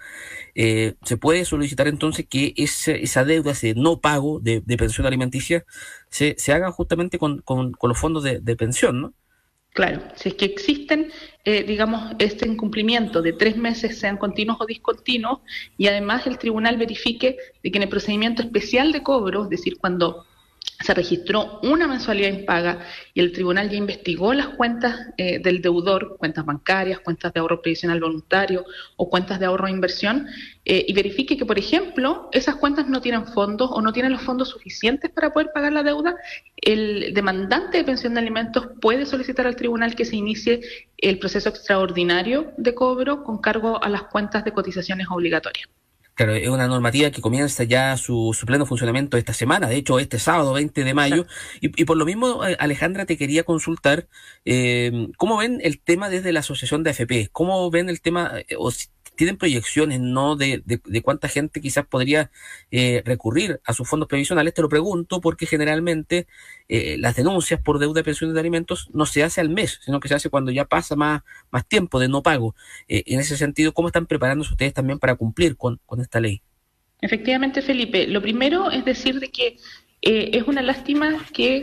se puede solicitar entonces que esa deuda, ese no pago de pensión alimenticia, se haga justamente con los fondos de pensión, ¿no? Claro, si es que existen, digamos, este incumplimiento de 3 meses, sean continuos o discontinuos, y además el tribunal verifique de que en el procedimiento especial de cobro, es decir, cuando se registró una mensualidad impaga y el tribunal ya investigó las cuentas del deudor, cuentas bancarias, cuentas de ahorro previsional voluntario o cuentas de ahorro de inversión, y verifique que, por ejemplo, esas cuentas no tienen fondos o no tienen los fondos suficientes para poder pagar la deuda, el demandante de pensión de alimentos puede solicitar al tribunal que se inicie el proceso extraordinario de cobro con cargo a las cuentas de cotizaciones obligatorias. Claro, es una normativa que comienza ya su pleno funcionamiento esta semana, de hecho este sábado 20 de mayo, y por lo mismo, Alejandra, te quería consultar, ¿cómo ven el tema desde la Asociación de AFP? ¿Cómo ven el tema, o si tienen proyecciones, ¿no?, de cuánta gente quizás podría recurrir a sus fondos previsionales? Te lo pregunto porque generalmente las denuncias por deuda de pensiones de alimentos no se hace al mes, sino que se hace cuando ya pasa más tiempo de no pago. En ese sentido, ¿cómo están preparándose ustedes también para cumplir con esta ley? Efectivamente, Felipe. Lo primero es decir de que es una lástima que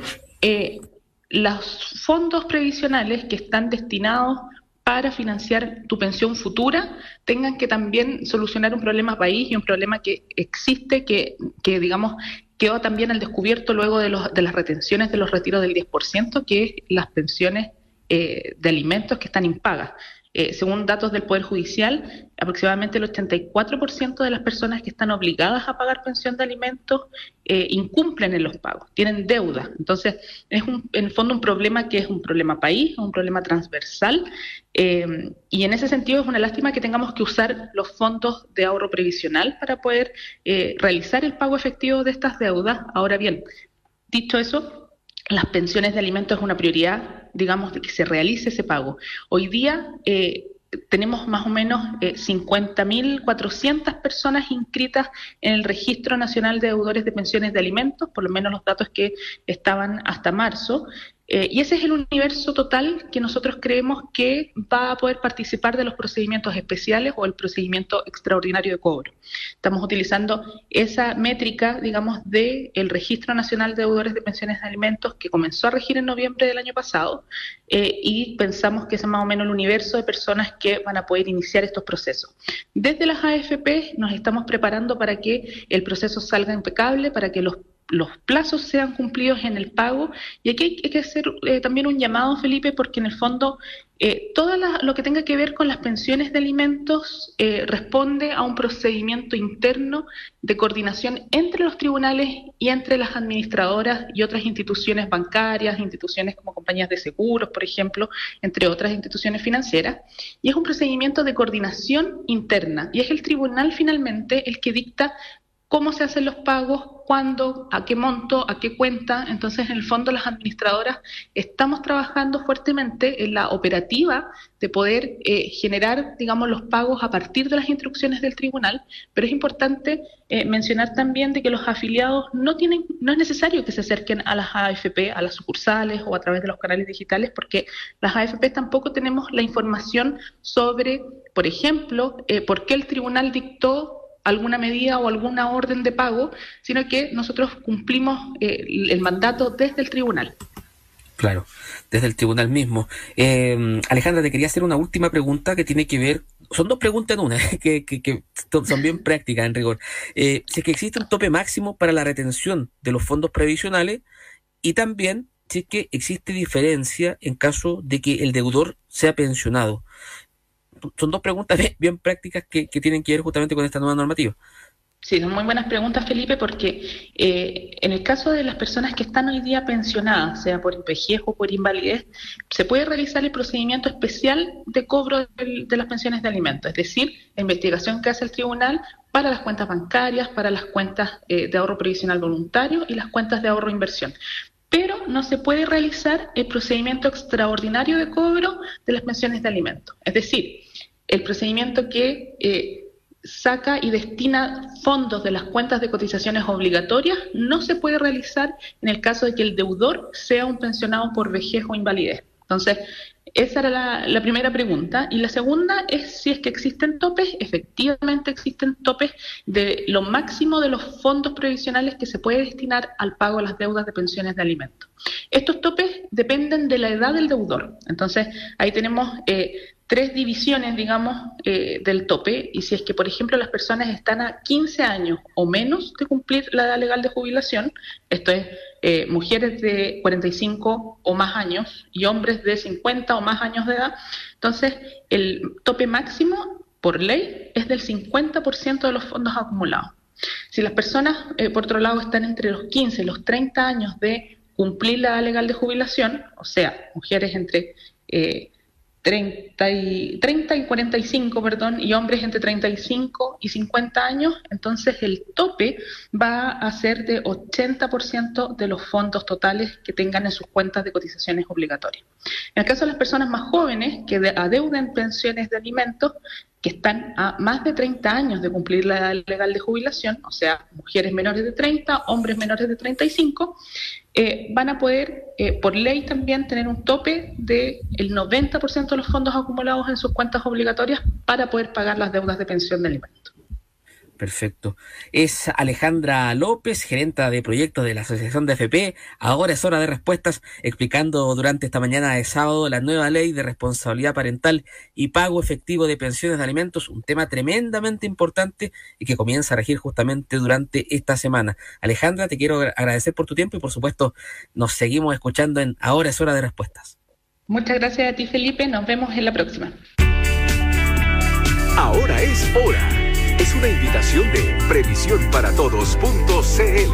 los fondos previsionales que están destinados para financiar tu pensión futura tengan que también solucionar un problema país y un problema que existe, que digamos, quedó también al descubierto luego de las retenciones de los retiros del 10%, que es las pensiones de alimentos que están impagas. Según datos del Poder Judicial, aproximadamente el 84% de las personas que están obligadas a pagar pensión de alimentos incumplen en los pagos, tienen deuda. Entonces, es en el fondo un problema que es un problema país, un problema transversal, y en ese sentido es una lástima que tengamos que usar los fondos de ahorro previsional para poder realizar el pago efectivo de estas deudas. Ahora bien, dicho eso, las pensiones de alimentos es una prioridad, digamos, de que se realice ese pago. Hoy día tenemos más o menos 50.400 personas inscritas en el Registro Nacional de Deudores de Pensiones de Alimentos, por lo menos los datos que estaban hasta marzo, y ese es el universo total que nosotros creemos que va a poder participar de los procedimientos especiales o el procedimiento extraordinario de cobro. Estamos utilizando esa métrica, digamos, del Registro Nacional de Deudores de Pensiones de Alimentos que comenzó a regir en noviembre del año pasado, y pensamos que ese es más o menos el universo de personas que van a poder iniciar estos procesos. Desde las AFP nos estamos preparando para que el proceso salga impecable, para que los los plazos sean cumplidos en el pago. Y aquí hay que hacer también un llamado, Felipe, porque en el fondo todo lo que tenga que ver con las pensiones de alimentos responde a un procedimiento interno de coordinación entre los tribunales y entre las administradoras y otras instituciones bancarias, instituciones como compañías de seguros, por ejemplo, entre otras instituciones financieras. Y es un procedimiento de coordinación interna, y es el tribunal finalmente el que dicta cómo se hacen los pagos, cuándo, a qué monto, a qué cuenta. Entonces, en el fondo, las administradoras estamos trabajando fuertemente en la operativa de poder generar, digamos, los pagos a partir de las instrucciones del tribunal, pero es importante mencionar también de que los afiliados no es necesario que se acerquen a las AFP, a las sucursales o a través de los canales digitales, porque las AFP tampoco tenemos la información sobre, por ejemplo, por qué el tribunal dictó alguna medida o alguna orden de pago, sino que nosotros cumplimos el mandato desde el tribunal. Claro, desde el tribunal mismo. Alejandra, te quería hacer una última pregunta que tiene que ver, son dos preguntas en una, que son bien prácticas en rigor. Si es que existe un tope máximo para la retención de los fondos previsionales, y también si es que existe diferencia en caso de que el deudor sea pensionado. Son dos preguntas bien prácticas que tienen que ver justamente con esta nueva normativa. Sí, son muy buenas preguntas, Felipe, porque en el caso de las personas que están hoy día pensionadas, sea por vejez o por invalidez, se puede realizar el procedimiento especial de cobro de las pensiones de alimentos, es decir, la investigación que hace el tribunal para las cuentas bancarias, para las cuentas de ahorro previsional voluntario y las cuentas de ahorro inversión. Pero no se puede realizar el procedimiento extraordinario de cobro de las pensiones de alimentos. Es decir, el procedimiento que saca y destina fondos de las cuentas de cotizaciones obligatorias no se puede realizar en el caso de que el deudor sea un pensionado por vejez o invalidez. Entonces, esa era la primera pregunta. Y la segunda es si es que existen topes. Efectivamente existen topes de lo máximo de los fondos previsionales que se puede destinar al pago de las deudas de pensiones de alimentos. Estos topes dependen de la edad del deudor. Entonces, ahí tenemos tres divisiones, digamos, del tope, y si es que, por ejemplo, las personas están a 15 años o menos de cumplir la edad legal de jubilación, esto es, mujeres de 45 o más años y hombres de 50 o más años de edad, entonces el tope máximo por ley es del 50% de los fondos acumulados. Si las personas, por otro lado, están entre los 15 y los 30 años de cumplir la edad legal de jubilación, o sea, mujeres entre 30 y 45, y hombres entre 35 y 50 años, entonces el tope va a ser de 80% de los fondos totales que tengan en sus cuentas de cotizaciones obligatorias. En el caso de las personas más jóvenes que adeuden pensiones de alimentos, que están a más de 30 años de cumplir la edad legal de jubilación, o sea, mujeres menores de 30, hombres menores de 35, van a poder, por ley también, tener un tope del 90% de los fondos acumulados en sus cuentas obligatorias para poder pagar las deudas de pensión de alimentos. Perfecto. Es Alejandra López, gerenta de proyectos de la Asociación de AFP. Ahora es hora de respuestas, explicando durante esta mañana de sábado la nueva ley de responsabilidad parental y pago efectivo de pensiones de alimentos, un tema tremendamente importante y que comienza a regir justamente durante esta semana. Alejandra, te quiero agradecer por tu tiempo y, por supuesto, nos seguimos escuchando en Ahora es hora de respuestas. Muchas gracias a ti, Felipe. Nos vemos en la próxima. Ahora es hora. Es una invitación de previsiónparatodos.cl.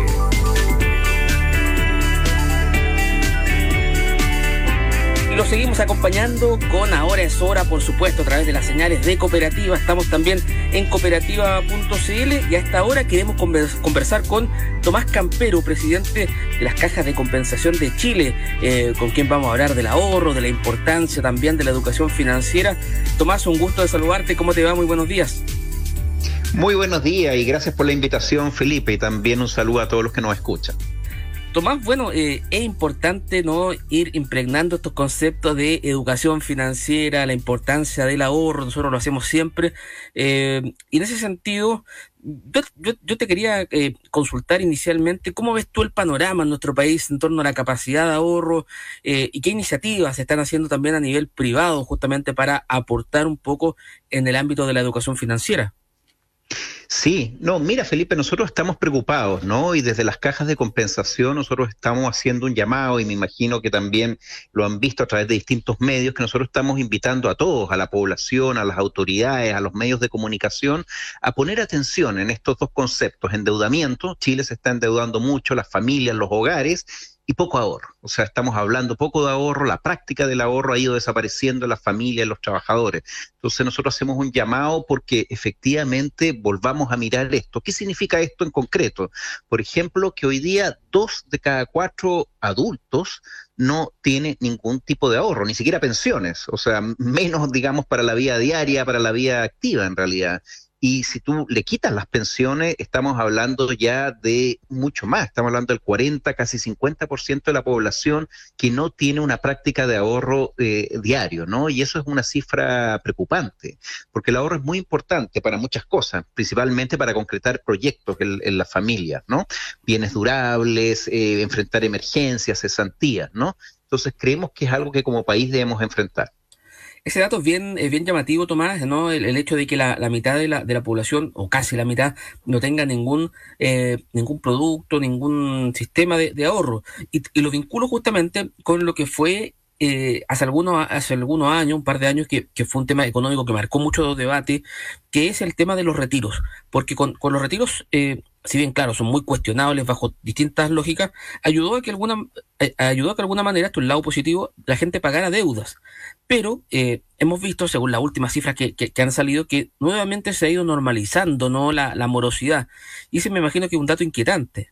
Y lo seguimos acompañando con Ahora es Hora, por supuesto, a través de las señales de Cooperativa. Estamos también en cooperativa.cl y a esta hora queremos conversar con Tomás Campero, presidente de las Cajas de Compensación de Chile, con quien vamos a hablar del ahorro, de la importancia también de la educación financiera. Tomás, un gusto de saludarte. ¿Cómo te va? Muy buenos días. Muy buenos días y gracias por la invitación, Felipe, y también un saludo a todos los que nos escuchan. Tomás, bueno, es importante no ir impregnando estos conceptos de educación financiera, la importancia del ahorro, nosotros lo hacemos siempre, y en ese sentido, yo te quería consultar inicialmente, ¿cómo ves tú el panorama en nuestro país en torno a la capacidad de ahorro y qué iniciativas se están haciendo también a nivel privado justamente para aportar un poco en el ámbito de la educación financiera? Sí, no, mira Felipe, nosotros estamos preocupados, ¿no? Y desde las cajas de compensación nosotros estamos haciendo un llamado y me imagino que también lo han visto a través de distintos medios, que nosotros estamos invitando a todos, a la población, a las autoridades, a los medios de comunicación, a poner atención en estos dos conceptos, endeudamiento, Chile se está endeudando mucho, las familias, los hogares, y poco ahorro. O sea, estamos hablando poco de ahorro, la práctica del ahorro ha ido desapareciendo en las familias, en los trabajadores. Entonces nosotros hacemos un llamado porque efectivamente volvamos a mirar esto. ¿Qué significa esto en concreto? Por ejemplo, que hoy día 2 de cada 4 adultos no tiene ningún tipo de ahorro, ni siquiera pensiones, o sea, menos, digamos, para la vida diaria, para la vida activa en realidad. Y si tú le quitas las pensiones, estamos hablando ya de mucho más. Estamos hablando del 40, casi 50% de la población que no tiene una práctica de ahorro diario, ¿no? Y eso es una cifra preocupante, porque el ahorro es muy importante para muchas cosas, principalmente para concretar proyectos en la familia, ¿no? Bienes durables, enfrentar emergencias, cesantías, ¿no? Entonces creemos que es algo que como país debemos enfrentar. Ese dato es bien llamativo, Tomás, ¿no? El hecho de que la mitad de la población, o casi la mitad, no tenga ningún producto, ningún sistema de ahorro. Y lo vinculo justamente con lo que fue hace algunos años, un par de años, que fue un tema económico que marcó mucho debate, que es el tema de los retiros. Porque con los retiros, si bien, claro, son muy cuestionables bajo distintas lógicas, ayudó a que de alguna manera, esto es el lado positivo, la gente pagara deudas. Pero hemos visto, según las últimas cifras que han salido, que nuevamente se ha ido normalizando, ¿no?, la morosidad. Y ese me imagino que es un dato inquietante.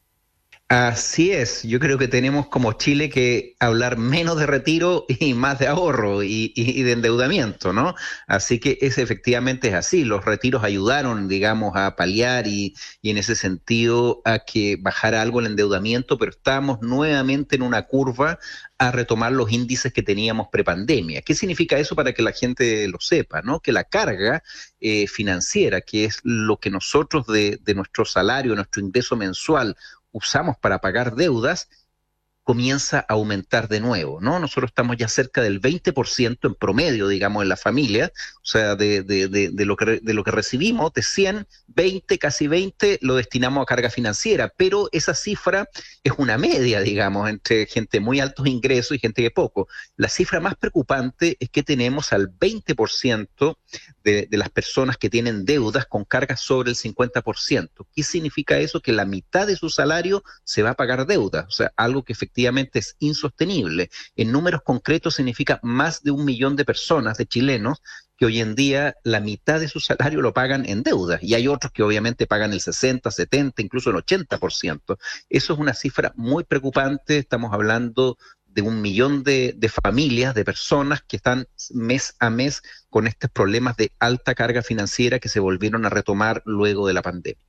Así es, yo creo que tenemos como Chile que hablar menos de retiro y más de ahorro y de endeudamiento, ¿no? Así que efectivamente es así, los retiros ayudaron, digamos, a paliar y en ese sentido a que bajara algo el endeudamiento, pero estamos nuevamente en una curva a retomar los índices que teníamos prepandemia. ¿Qué significa eso para que la gente lo sepa, ¿no? Que la carga financiera, que es lo que nosotros de nuestro salario, nuestro ingreso mensual, usamos para pagar deudas, comienza a aumentar de nuevo, ¿no? Nosotros estamos ya cerca del 20% en promedio, digamos, en la familia, o sea, de lo que recibimos, de 100, 20, casi 20, lo destinamos a carga financiera, pero esa cifra es una media, digamos, entre gente de muy altos ingresos y gente de poco. La cifra más preocupante es que tenemos al 20% de las personas que tienen deudas con cargas sobre el 50%. ¿Qué significa eso? Que la mitad de su salario se va a pagar deuda, o sea, algo que efectivamente es insostenible. En números concretos significa más de 1 millón de personas, de chilenos, que hoy en día la mitad de su salario lo pagan en deuda, y hay otros que obviamente pagan el 60, 70, incluso el 80%. Eso es una cifra muy preocupante, estamos hablando de 1 millón de familias, de personas que están mes a mes con estos problemas de alta carga financiera que se volvieron a retomar luego de la pandemia.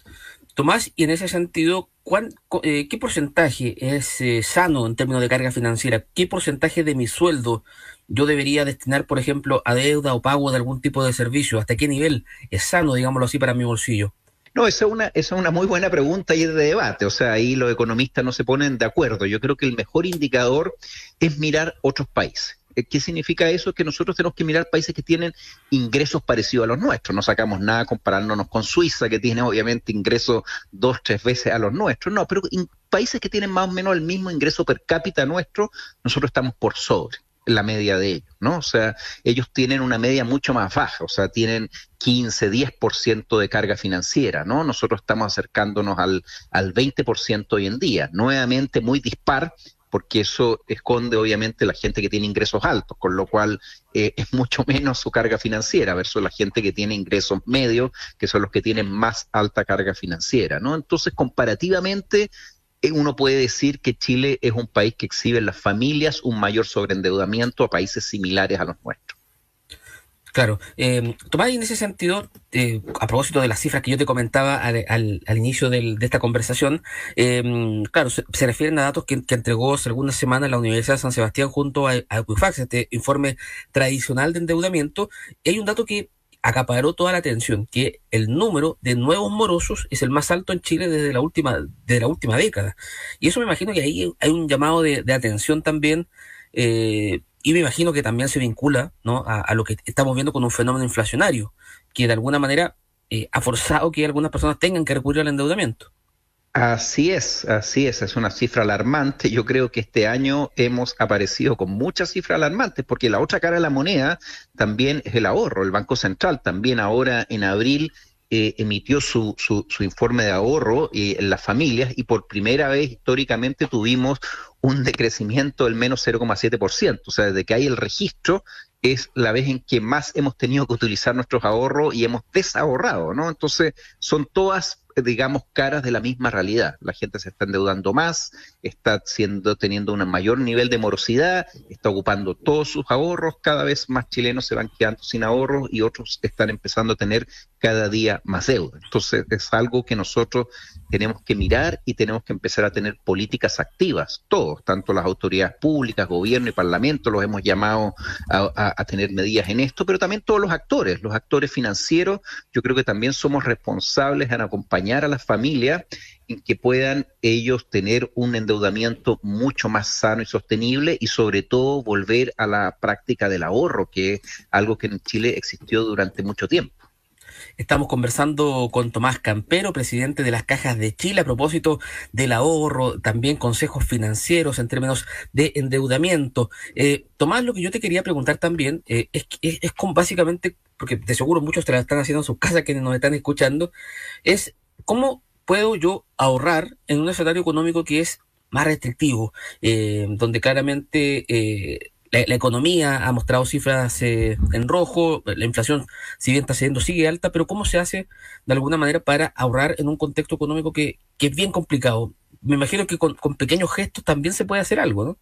Tomás, y en ese sentido, ¿qué porcentaje es sano en términos de carga financiera? ¿Qué porcentaje de mi sueldo yo debería destinar, por ejemplo, a deuda o pago de algún tipo de servicio? ¿Hasta qué nivel es sano, digámoslo así, para mi bolsillo? No, esa es una muy buena pregunta y es de debate. O sea, ahí los economistas no se ponen de acuerdo. Yo creo que el mejor indicador es mirar otros países. ¿Qué significa eso? Que nosotros tenemos que mirar países que tienen ingresos parecidos a los nuestros. No sacamos nada comparándonos con Suiza, que tiene obviamente ingresos 2, 3 veces a los nuestros. No, pero países que tienen más o menos el mismo ingreso per cápita nuestro, nosotros estamos por sobre la media de ellos, ¿no? O sea, ellos tienen una media mucho más baja, o sea, tienen 15, 10% de carga financiera, ¿no? Nosotros estamos acercándonos al 20% hoy en día, nuevamente muy dispar, porque eso esconde obviamente la gente que tiene ingresos altos, con lo cual es mucho menos su carga financiera versus la gente que tiene ingresos medios, que son los que tienen más alta carga financiera, ¿no? Entonces, comparativamente, uno puede decir que Chile es un país que exhibe en las familias un mayor sobreendeudamiento a países similares a los nuestros. Claro. Tomás, en ese sentido, a propósito de las cifras que yo te comentaba al inicio de esta conversación, claro, se refieren a datos que entregó hace algunas semanas la Universidad de San Sebastián junto a Equifax, este informe tradicional de endeudamiento, y hay un dato que acaparó toda la atención, que el número de nuevos morosos es el más alto en Chile desde la última década. Y eso me imagino que ahí hay un llamado de atención también, y me imagino que también se vincula, ¿no?, a lo que estamos viendo con un fenómeno inflacionario, que de alguna manera ha forzado que algunas personas tengan que recurrir al endeudamiento. Así es una cifra alarmante. Yo creo que este año hemos aparecido con muchas cifras alarmantes, porque la otra cara de la moneda también es el ahorro. El Banco Central también ahora en abril emitió su informe de ahorro en las familias, y por primera vez históricamente tuvimos un decrecimiento del menos 0,7%. O sea, desde que hay el registro es la vez en que más hemos tenido que utilizar nuestros ahorros y hemos desahorrado, ¿no? Entonces son todas, digamos, caras de la misma realidad. La gente se está endeudando más, está teniendo un mayor nivel de morosidad, está ocupando todos sus ahorros, cada vez más chilenos se van quedando sin ahorros y otros están empezando a tener cada día más deuda. Entonces es algo que nosotros tenemos que mirar y tenemos que empezar a tener políticas activas, todos, tanto las autoridades públicas, gobierno y parlamento, los hemos llamado a tener medidas en esto, pero también todos los actores financieros. Yo creo que también somos responsables en acompañar a las familias en que puedan ellos tener un endeudamiento mucho más sano y sostenible, y sobre todo volver a la práctica del ahorro, que es algo que en Chile existió durante mucho tiempo. Estamos conversando con Tomás Campero, presidente de las Cajas de Chile, a propósito del ahorro, también consejos financieros en términos de endeudamiento. Tomás, lo que yo te quería preguntar también es básicamente, porque de seguro muchos te la están haciendo en sus casas, quienes nos están escuchando, es ¿cómo puedo yo ahorrar en un escenario económico que es más restrictivo, donde claramente la economía ha mostrado cifras en rojo, la inflación, si bien está siendo, sigue alta, pero ¿cómo se hace de alguna manera para ahorrar en un contexto económico que es bien complicado? Me imagino que con pequeños gestos también se puede hacer algo, ¿no?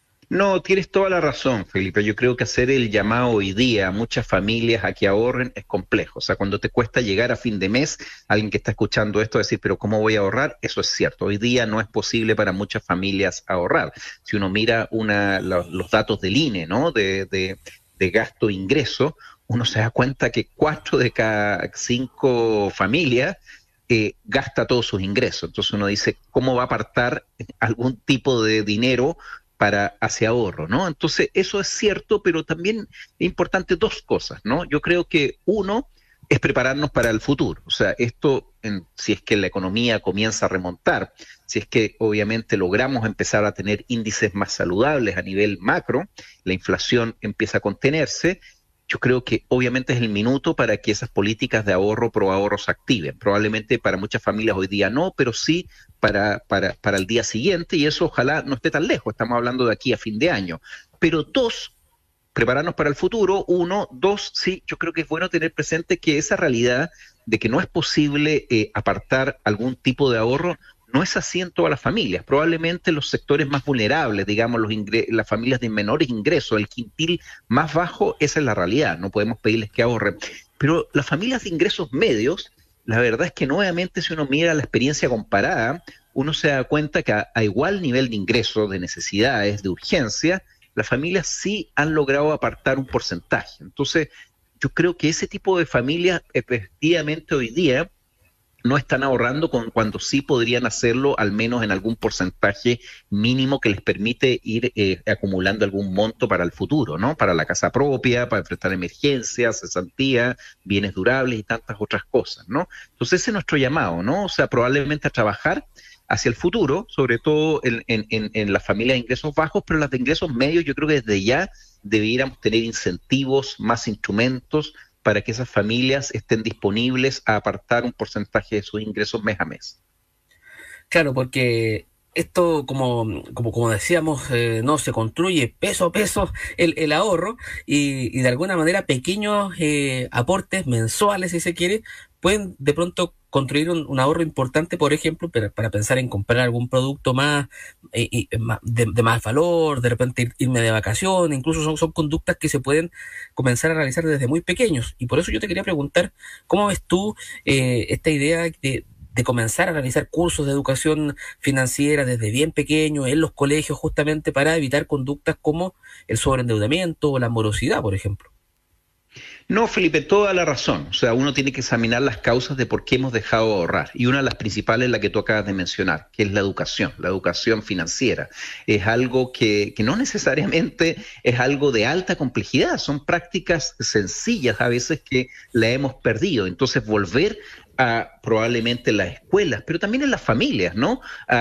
No, tienes toda la razón, Felipe. Yo creo que hacer el llamado hoy día a muchas familias a que ahorren es complejo. O sea, cuando te cuesta llegar a fin de mes, alguien que está escuchando esto decir, pero ¿cómo voy a ahorrar? Eso es cierto. Hoy día no es posible para muchas familias ahorrar. Si uno mira los datos del INE, ¿no? de gasto-ingreso, uno se da cuenta que 4 de cada 5 familias gasta todos sus ingresos. Entonces uno dice, ¿cómo va a apartar algún tipo de dinero hacia ahorro, ¿no? Entonces, eso es cierto, pero también es importante dos cosas, ¿no? Yo creo que uno es prepararnos para el futuro. O sea, si es que la economía comienza a remontar, si es que obviamente logramos empezar a tener índices más saludables a nivel macro, la inflación empieza a contenerse, yo creo que obviamente es el minuto para que esas políticas de ahorro pro ahorro se activen. Probablemente para muchas familias hoy día no, pero sí para el día siguiente, y eso ojalá no esté tan lejos. Estamos hablando de aquí a fin de año. Pero dos, prepararnos para el futuro. Uno, dos, sí, yo creo que es bueno tener presente que esa realidad de que no es posible apartar algún tipo de ahorro no es así en todas las familias. Probablemente los sectores más vulnerables, digamos las familias de menores ingresos, el quintil más bajo, esa es la realidad, no podemos pedirles que ahorren. Pero las familias de ingresos medios, la verdad es que nuevamente si uno mira la experiencia comparada, uno se da cuenta que a igual nivel de ingresos, de necesidades, de urgencia, las familias sí han logrado apartar un porcentaje. Entonces, yo creo que ese tipo de familias efectivamente hoy día no están ahorrando cuando sí podrían hacerlo, al menos en algún porcentaje mínimo que les permite ir acumulando algún monto para el futuro, ¿no? Para la casa propia, para enfrentar emergencias, cesantía, bienes durables y tantas otras cosas, ¿no? Entonces ese es nuestro llamado, ¿no? O sea, probablemente a trabajar hacia el futuro, sobre todo en las familias de ingresos bajos, pero las de ingresos medios yo creo que desde ya debiéramos tener incentivos, más instrumentos, para que esas familias estén disponibles a apartar un porcentaje de sus ingresos mes a mes. Claro, porque esto, como decíamos, no se construye peso a peso el ahorro, y de alguna manera pequeños aportes mensuales, si se quiere, pueden de pronto construir un ahorro importante, por ejemplo, para pensar en comprar algún producto más de más valor, de repente irme de vacaciones. Incluso son conductas que se pueden comenzar a realizar desde muy pequeños. Y por eso yo te quería preguntar, ¿cómo ves tú esta idea de comenzar a realizar cursos de educación financiera desde bien pequeño en los colegios, justamente para evitar conductas como el sobreendeudamiento o la morosidad, por ejemplo? No, Felipe, toda la razón. O sea, uno tiene que examinar las causas de por qué hemos dejado de ahorrar. Y una de las principales es la que tú acabas de mencionar, que es la educación financiera. Es algo que no necesariamente es algo de alta complejidad, son prácticas sencillas a veces que la hemos perdido. Entonces, volver a probablemente las escuelas, pero también en las familias, ¿no?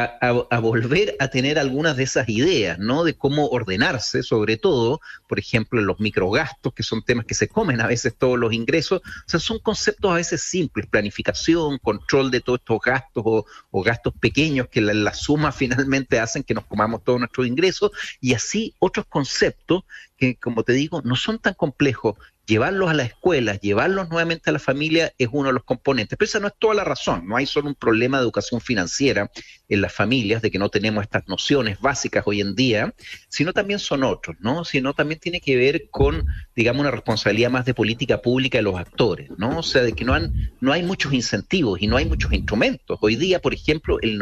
A volver a tener algunas de esas ideas, ¿no? De cómo ordenarse, sobre todo, por ejemplo, en los microgastos, que son temas que se comen a veces todos los ingresos. O sea, son conceptos a veces simples, planificación, control de todos estos gastos o gastos pequeños que la suma finalmente hacen que nos comamos todos nuestros ingresos, y así otros conceptos que, como te digo, no son tan complejos. Llevarlos a las escuelas, llevarlos nuevamente a la familia es uno de los componentes. Pero esa no es toda la razón. No hay solo un problema de educación financiera en las familias, de que no tenemos estas nociones básicas hoy en día, sino también son otros, ¿no? Sino también tiene que ver con, digamos, una responsabilidad más de política pública de los actores, ¿no? O sea, de que no hay muchos incentivos y no hay muchos instrumentos. Hoy día, por ejemplo, el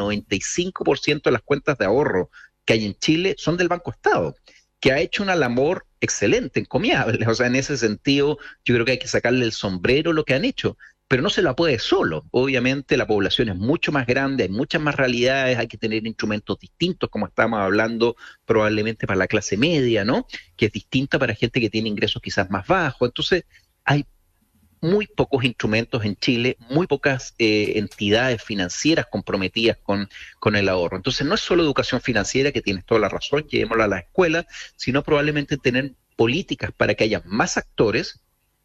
95% de las cuentas de ahorro que hay en Chile son del Banco Estado, que ha hecho una labor excelente, encomiable. O sea, en ese sentido, yo creo que hay que sacarle el sombrero lo que han hecho, pero no se la puede solo. Obviamente la población es mucho más grande, hay muchas más realidades, hay que tener instrumentos distintos, como estamos hablando probablemente para la clase media, ¿no? Que es distinta para gente que tiene ingresos quizás más bajos. Entonces, hay muy pocos instrumentos en Chile, muy pocas entidades financieras comprometidas con el ahorro. Entonces no es solo educación financiera, que tienes toda la razón, llevémosla a la escuela, sino probablemente tener políticas para que haya más actores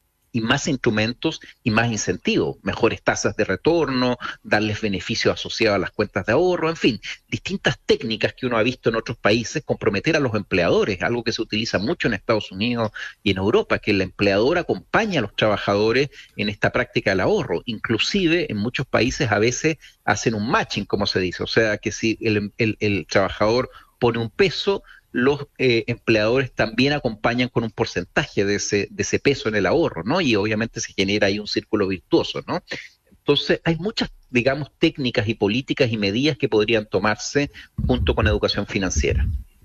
y más instrumentos y más incentivos, mejores tasas de retorno, darles beneficios asociados a las cuentas de ahorro, en fin, distintas técnicas que uno ha visto en otros países, comprometer a los empleadores, algo que se utiliza mucho en Estados Unidos y en Europa, que el empleador acompaña a los trabajadores en esta práctica del ahorro. Inclusive en muchos países a veces hacen un matching, como se dice, o sea que si el trabajador pone un peso, los empleadores también acompañan con un porcentaje de ese peso en el ahorro, ¿no? Y obviamente se genera ahí un círculo virtuoso, ¿no? Entonces hay muchas, digamos, técnicas y políticas y medidas que podrían tomarse junto con educación financiera.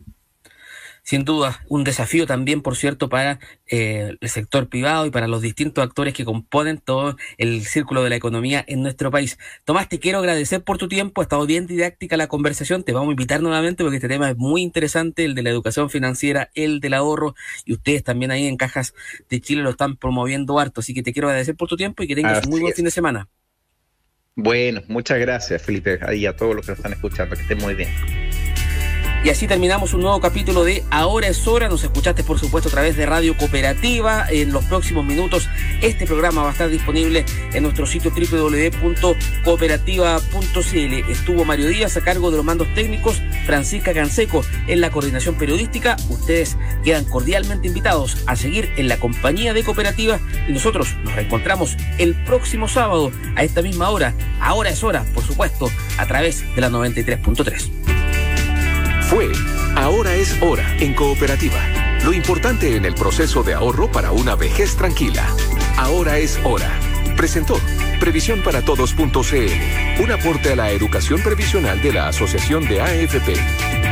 Sin duda, un desafío también, por cierto, para el sector privado y para los distintos actores que componen todo el círculo de la economía en nuestro país. Tomás, te quiero agradecer por tu tiempo, ha estado bien didáctica la conversación, te vamos a invitar nuevamente porque este tema es muy interesante, el de la educación financiera, el del ahorro, y ustedes también ahí en Cajas de Chile lo están promoviendo harto, así que te quiero agradecer por tu tiempo y que tengas un muy buen fin de semana. Bueno, muchas gracias, Felipe, y a todos los que nos están escuchando, que estén muy bien. Y así terminamos un nuevo capítulo de Ahora es Hora. Nos escuchaste, por supuesto, a través de Radio Cooperativa. En los próximos minutos este programa va a estar disponible en nuestro sitio www.cooperativa.cl. Estuvo Mario Díaz a cargo de los mandos técnicos, Francisca Canseco en la coordinación periodística. Ustedes quedan cordialmente invitados a seguir en la compañía de Cooperativa y nosotros nos reencontramos el próximo sábado a esta misma hora. Ahora es Hora, por supuesto, a través de la 93.3. Fue Ahora es Hora en Cooperativa. Lo importante en el proceso de ahorro para una vejez tranquila. Ahora es Hora. Presentó Previsionparatodos.cl, un aporte a la educación previsional de la Asociación de AFP.